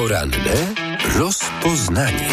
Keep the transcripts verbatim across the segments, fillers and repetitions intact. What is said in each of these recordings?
Poranne rozpoznanie.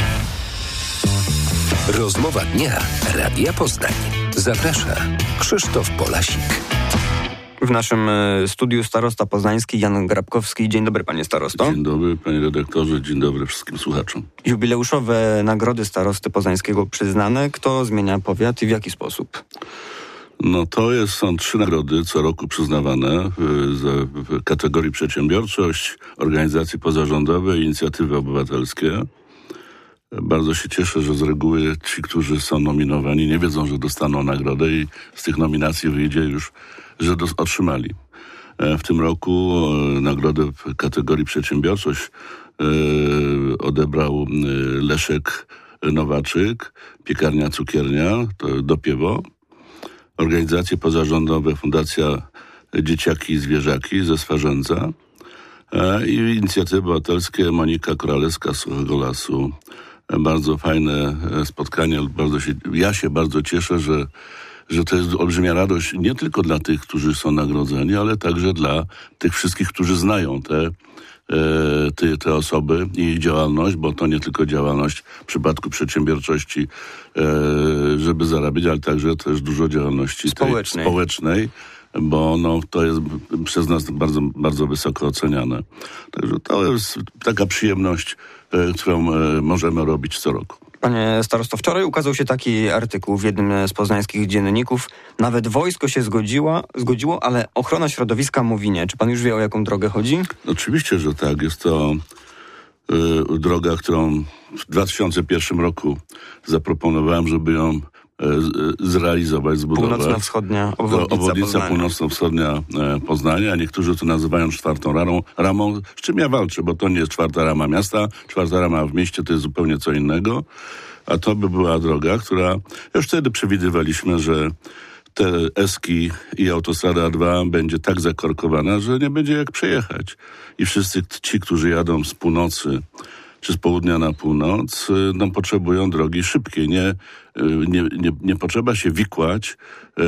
Rozmowa dnia Radia Poznań. Zaprasza Krzysztof Polasik. W naszym studiu starosta poznański Jan Grabkowski. Dzień dobry, panie starosto. Dzień dobry, panie redaktorze. Dzień dobry wszystkim słuchaczom. Jubileuszowe nagrody starosty poznańskiego przyznane. Kto zmienia powiat i w jaki sposób? No to jest, są trzy nagrody co roku przyznawane w, w kategorii przedsiębiorczość, organizacje pozarządowe i inicjatywy obywatelskie. Bardzo się cieszę, że z reguły ci, którzy są nominowani, nie wiedzą, że dostaną nagrodę i z tych nominacji wyjdzie już, że dos- otrzymali. W tym roku nagrodę w kategorii przedsiębiorczość e, odebrał Leszek Nowaczyk, piekarnia, cukiernia, to Dopiewo. Organizacje pozarządowe, Fundacja Dzieciaki i Zwierzaki ze Swarzędza e, i inicjatywy obywatelskie Monika Koralewska z Suchego Lasu. Bardzo fajne spotkanie. Bardzo się, ja się bardzo cieszę, że, że to jest olbrzymia radość nie tylko dla tych, którzy są nagrodzeni, ale także dla tych wszystkich, którzy znają te, te, te osoby i ich działalność, bo to nie tylko działalność w przypadku przedsiębiorczości, żeby zarabiać, ale także też dużo działalności społecznej, tej, społecznej bo no, to jest przez nas bardzo, bardzo wysoko oceniane. Także to jest taka przyjemność, e, którą e, możemy robić co roku. Panie starosto, wczoraj ukazał się taki artykuł w jednym z poznańskich dzienników. Nawet wojsko się zgodziło, zgodziło, ale ochrona środowiska mówi nie. Czy pan już wie, o jaką drogę chodzi? Oczywiście, że tak. Jest to y, droga, którą w dwa tysiące pierwszym roku zaproponowałem, żeby ją zrealizować, zbudować. Północno-wschodnia obwodnica, obwodnica północno-wschodnia Poznania, a niektórzy to nazywają czwartą ramą, ramą, z czym ja walczę, bo to nie jest czwarta rama miasta, czwarta rama w mieście to jest zupełnie co innego, a to by była droga, która, już wtedy przewidywaliśmy, że te Eski i autostrada A dwa będzie tak zakorkowana, że nie będzie jak przejechać. I wszyscy ci, którzy jadą z północy czy z południa na północ, no, potrzebują drogi szybkiej. Nie, nie, nie, nie potrzeba się wikłać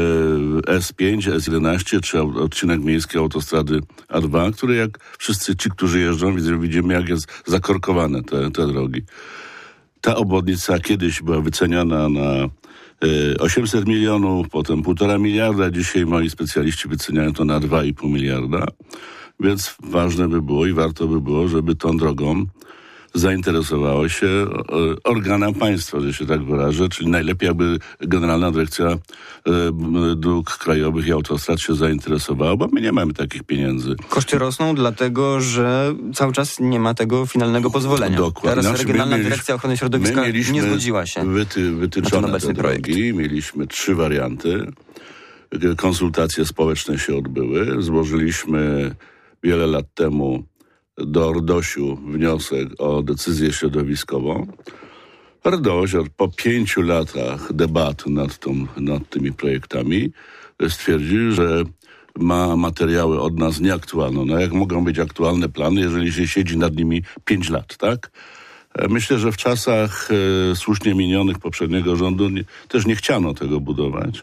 S pięć, S jedenaście czy odcinek miejski autostrady A dwa, który jak wszyscy ci, którzy jeżdżą, widzimy, jak jest zakorkowane te, te drogi. Ta obwodnica kiedyś była wyceniana na osiemset milionów, potem półtora miliarda. Dzisiaj moi specjaliści wyceniają to na dwa i pół miliarda. Więc ważne by było i warto by było, żeby tą drogą zainteresowało się organem państwa, że się tak wyrażę, czyli najlepiej, aby Generalna Dyrekcja e, Dróg Krajowych i Autostrad się zainteresowała, bo my nie mamy takich pieniędzy. Koszty rosną dlatego, że cały czas nie ma tego finalnego pozwolenia. Dokładnie. Teraz znaczy, Regionalna mieliśmy, Dyrekcja Ochrony Środowiska nie zgodziła się wyty, wytyczone na ten obecny te projekt. drogi. Mieliśmy trzy warianty. Konsultacje społeczne się odbyły. Złożyliśmy wiele lat temu do RDOŚ-u wniosek o decyzję środowiskową. RDOŚ po pięciu latach debat nad, tą, nad tymi projektami stwierdził, że ma materiały od nas nieaktualne. No jak mogą być aktualne plany, jeżeli się siedzi nad nimi pięć lat, tak? Myślę, że w czasach e, słusznie minionych poprzedniego rządu nie, też nie chciano tego budować.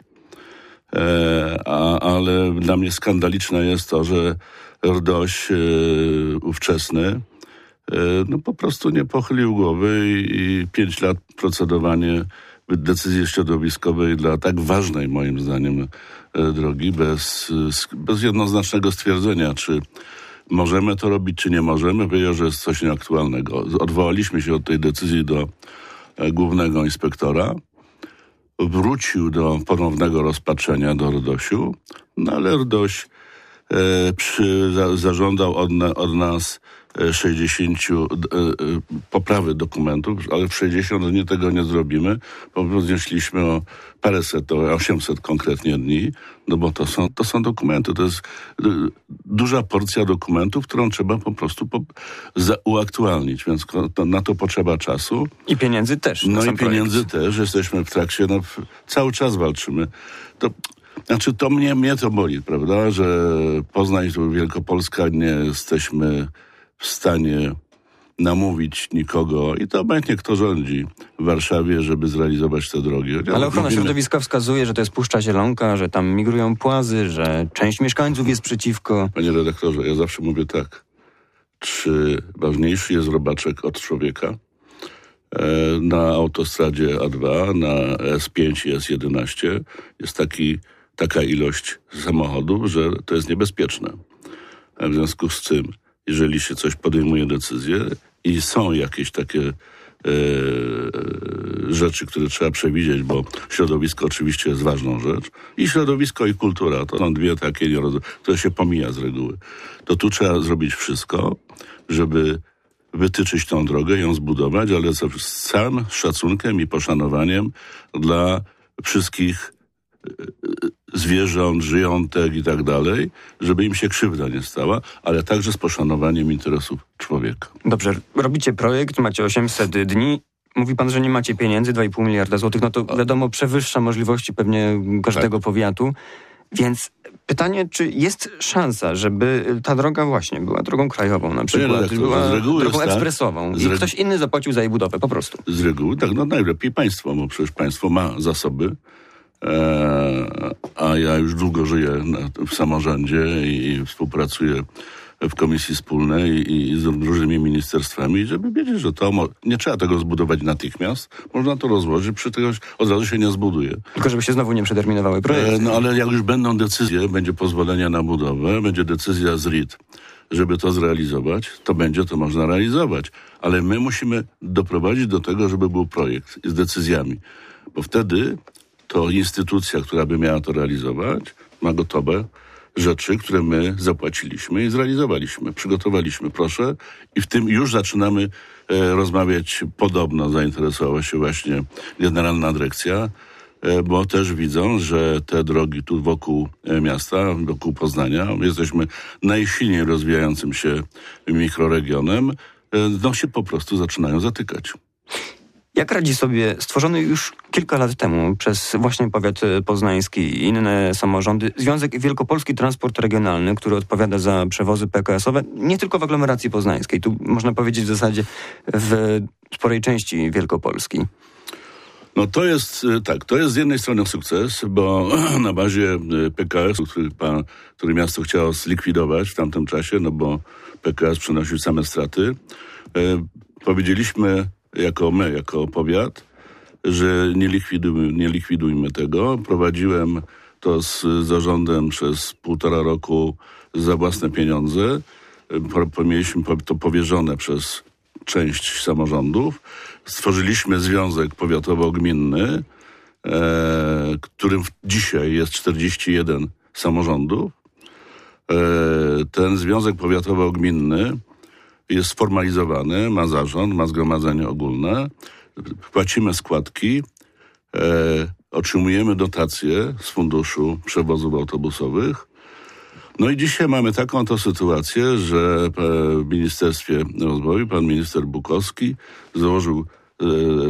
E, a, ale dla mnie skandaliczne jest to, że RDOŚ e, ówczesny e, no po prostu nie pochylił głowy i, i pięć lat procedowanie decyzji środowiskowej dla tak ważnej moim zdaniem e, drogi bez, bez jednoznacznego stwierdzenia, czy możemy to robić, czy nie możemy, powiedział, że jest coś nieaktualnego. Odwołaliśmy się od tej decyzji do e, głównego inspektora. Wrócił do ponownego rozpatrzenia do RDOŚ-u, no ale RDOŚ e, przy, za, zażądał od, na, od nas sześćdziesiąt e, e, poprawy dokumentów, ale w sześćdziesiąt dni tego nie zrobimy, bo roznieśliśmy o paręset, o osiemset konkretnie dni, no bo to są, to są dokumenty, to jest duża porcja dokumentów, którą trzeba po prostu po, za, uaktualnić, więc to, na to potrzeba czasu. I pieniędzy też. No i pieniędzy projekt. też, jesteśmy w trakcie, no w, cały czas walczymy. To Znaczy to mnie, mnie to boli, prawda, że Poznań, Wielkopolska nie jesteśmy w stanie namówić nikogo i to obojętnie kto rządzi w Warszawie, żeby zrealizować te drogi. Ale ochrona mówimy... środowiska wskazuje, że to jest Puszcza Zielonka, że tam migrują płazy, że część mieszkańców jest przeciwko. Panie redaktorze, ja zawsze mówię tak. czy ważniejszy jest robaczek od człowieka. Na autostradzie A dwa, na S pięć i S jedenaście jest taki, taka ilość samochodów, że to jest niebezpieczne. W związku z tym, jeżeli się coś podejmuje decyzję i są jakieś takie e, rzeczy, które trzeba przewidzieć, bo środowisko oczywiście jest ważną rzecz, i środowisko i kultura, to są dwie takie, które się pomija z reguły, to tu trzeba zrobić wszystko, żeby wytyczyć tą drogę, ją zbudować, ale z całym szacunkiem i poszanowaniem dla wszystkich zwierząt, żyjątek i tak dalej, żeby im się krzywda nie stała, ale także z poszanowaniem interesów człowieka. Dobrze, robicie projekt, macie osiemset dni, mówi pan, że nie macie pieniędzy, dwa i pół miliarda złotych, no to wiadomo, przewyższa możliwości pewnie każdego tak. powiatu, więc pytanie, czy jest szansa, żeby ta droga właśnie była drogą krajową na przykład, była drogą ekspresową tak, i regu... ktoś inny zapłacił za jej budowę, po prostu. Z reguły, tak, no najlepiej państwo, bo przecież państwo ma zasoby, e, a ja już długo żyję na, w samorządzie i, i współpracuję w Komisji Wspólnej i, i z różnymi ministerstwami, żeby wiedzieć, że to mo- nie trzeba tego zbudować natychmiast, można to rozłożyć, przy tego od razu się nie zbuduje. Tylko żeby się znowu nie przederminowały projekty. E, no ale jak już będą decyzje, będzie pozwolenie na budowę, będzie decyzja z R I T, żeby to zrealizować, to będzie to można realizować. Ale my musimy doprowadzić do tego, żeby był projekt z decyzjami. Bo wtedy to instytucja, która by miała to realizować, ma gotowe rzeczy, które my zapłaciliśmy i zrealizowaliśmy, przygotowaliśmy, proszę. I w tym już zaczynamy e, rozmawiać, podobno zainteresowała się właśnie Generalna Dyrekcja, e, bo też widzą, że te drogi tu wokół e, miasta, wokół Poznania, jesteśmy najsilniej rozwijającym się mikroregionem, e, no się po prostu zaczynają zatykać. Jak radzi sobie stworzony już kilka lat temu przez właśnie powiat poznański i inne samorządy Związek Wielkopolski Transport Regionalny, który odpowiada za przewozy P K S-owe, nie tylko w aglomeracji poznańskiej, tu można powiedzieć w zasadzie w sporej części Wielkopolski? No to jest, tak, to jest z jednej strony sukces, bo na bazie P K S-u, który, pan, który miasto chciało zlikwidować w tamtym czasie, no bo P K S przynosił same straty, e, powiedzieliśmy jako my, jako powiat, że nie likwidujmy, nie likwidujmy tego. Prowadziłem to z zarządem przez półtora roku za własne pieniądze. Mieliśmy to powierzone przez część samorządów. Stworzyliśmy Związek Powiatowo-Gminny, e, którym dzisiaj jest czterdzieści jeden samorządów. E, ten Związek Powiatowo-Gminny jest sformalizowany, ma zarząd, ma zgromadzenie ogólne, płacimy składki, e, otrzymujemy dotacje z funduszu przewozów autobusowych. No i dzisiaj mamy taką to sytuację, że w Ministerstwie Rozwoju pan minister Bukowski założył e,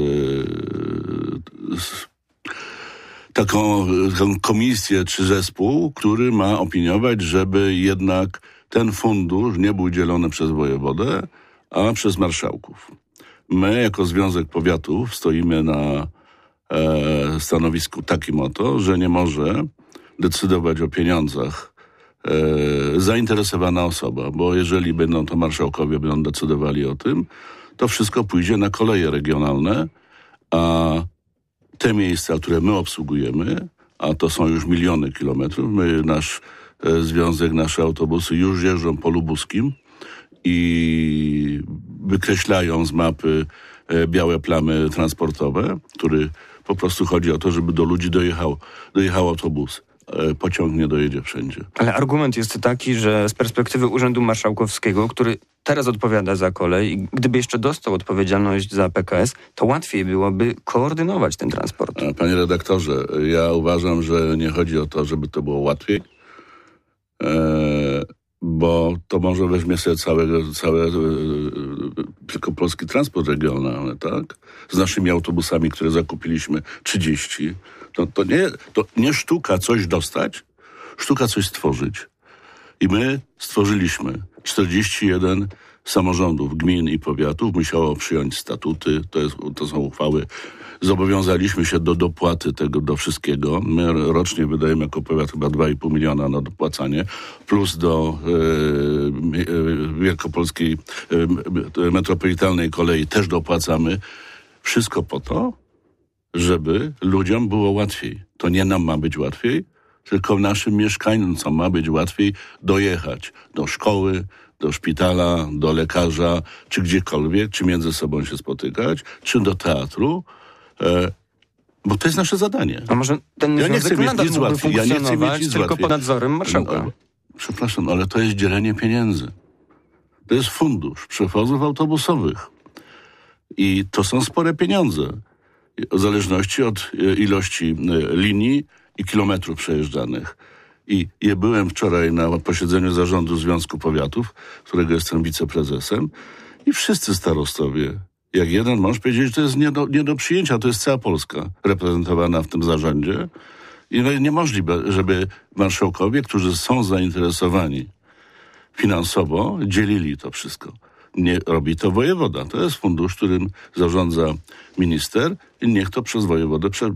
taką, taką komisję czy zespół, który ma opiniować, żeby jednak ten fundusz nie był dzielony przez wojewodę, a przez marszałków. My jako Związek Powiatów stoimy na e, stanowisku takim oto, że nie może decydować o pieniądzach e, zainteresowana osoba, bo jeżeli będą to marszałkowie, będą decydowali o tym, to wszystko pójdzie na koleje regionalne, a te miejsca, które my obsługujemy, a to są już miliony kilometrów, my, nasz związek, nasze autobusy już jeżdżą po lubuskim i wykreślają z mapy białe plamy transportowe, który po prostu chodzi o to, żeby do ludzi dojechał, dojechał autobus. Pociąg nie dojedzie wszędzie. Ale argument jest taki, że z perspektywy Urzędu Marszałkowskiego, który teraz odpowiada za kolej i gdyby jeszcze dostał odpowiedzialność za P K S, to łatwiej byłoby koordynować ten transport. Panie redaktorze, ja uważam, że nie chodzi o to, żeby to było łatwiej, e, bo to może weźmie sobie całego, całe wielkopolski transport regionalny, tak? Z naszymi autobusami, które zakupiliśmy trzydzieści. To, to, nie, to nie sztuka coś dostać, sztuka coś stworzyć. I my stworzyliśmy czterdzieści jeden samorządów, gmin i powiatów. Musiało przyjąć statuty, to, jest, to są uchwały zobowiązaliśmy się do dopłaty tego, do wszystkiego. My rocznie wydajemy jako powiat chyba dwa i pół miliona na dopłacanie, plus do e, e, Wielkopolskiej e, Metropolitalnej Kolei też dopłacamy. Wszystko po to, żeby ludziom było łatwiej. To nie nam ma być łatwiej, tylko naszym mieszkańcom ma być łatwiej dojechać do szkoły, do szpitala, do lekarza, czy gdziekolwiek, czy między sobą się spotykać, czy do teatru, e, bo to jest nasze zadanie. A może ten ja nie chcę mieć nic łatwiej. Ja nie chcę mieć nic tylko łatwiej. pod nadzorem marszałka. No, przepraszam, ale to jest dzielenie pieniędzy. To jest fundusz przewozów autobusowych. I to są spore pieniądze. W zależności od ilości linii i kilometrów przejeżdżanych. I ja byłem wczoraj na posiedzeniu zarządu Związku Powiatów, którego jestem wiceprezesem, i wszyscy starostowie, jak jeden mąż, powiedzieli, że to jest nie do, nie do przyjęcia, to jest cała Polska reprezentowana w tym zarządzie. I niemożliwe, żeby marszałkowie, którzy są zainteresowani finansowo, dzielili to wszystko. Nie robi to wojewoda. To jest fundusz, którym zarządza minister i niech to przez wojewodę prze, e,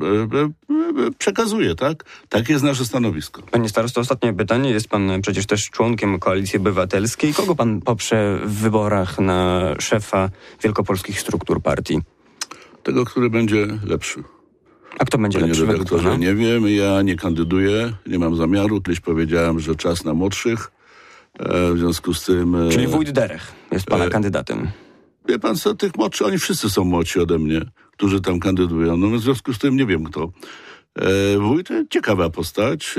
e, przekazuje, tak? Takie jest nasze stanowisko. Panie starosto, ostatnie pytanie. Jest pan przecież też członkiem Koalicji Obywatelskiej. Kogo pan poprze w wyborach na szefa wielkopolskich struktur partii? Tego, który będzie lepszy. A kto będzie Panie lepszy według redaktorze, pana? nie wiem, ja nie kandyduję, nie mam zamiaru. Kiedyś powiedziałem, że czas na młodszych. E, w związku z tym... E, Czyli wójt Derech jest pana e, kandydatem. Wie pan co, tych młodszych, oni wszyscy są młodsi ode mnie, którzy tam kandydują. No w związku z tym nie wiem kto. E, wójt, ciekawa postać,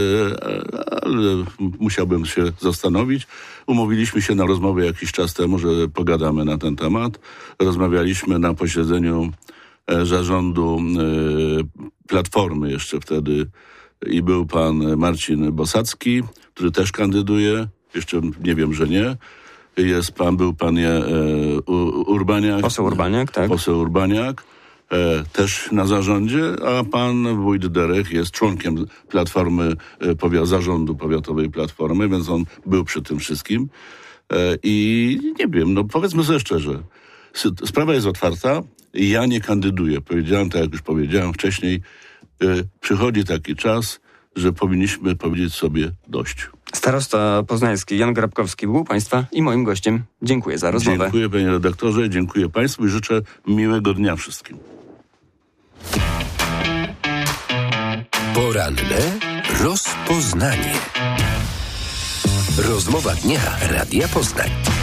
e, ale musiałbym się zastanowić. Umówiliśmy się na rozmowę jakiś czas temu, że pogadamy na ten temat. Rozmawialiśmy na posiedzeniu e, zarządu e, Platformy jeszcze wtedy i był pan Marcin Bosacki, który też kandyduje. Jeszcze nie wiem, że nie. Jest pan, był pan e, Urbaniak. Poseł Urbaniak, tak. Poseł Urbaniak, e, też na zarządzie, a pan wójt Derech jest członkiem Platformy, e, powiat, zarządu powiatowej Platformy, więc on był przy tym wszystkim. E, I nie wiem, no powiedzmy sobie szczerze, sprawa jest otwarta, ja nie kandyduję. Powiedziałem, tak jak już powiedziałem wcześniej, e, przychodzi taki czas, że powinniśmy powiedzieć sobie dość. Starosta poznański Jan Grabkowski był państwa i moim gościem. Dziękuję za rozmowę. Dziękuję panie redaktorze, dziękuję państwu i życzę miłego dnia wszystkim. Poranne rozpoznanie. Rozmowa dnia Radia Poznań.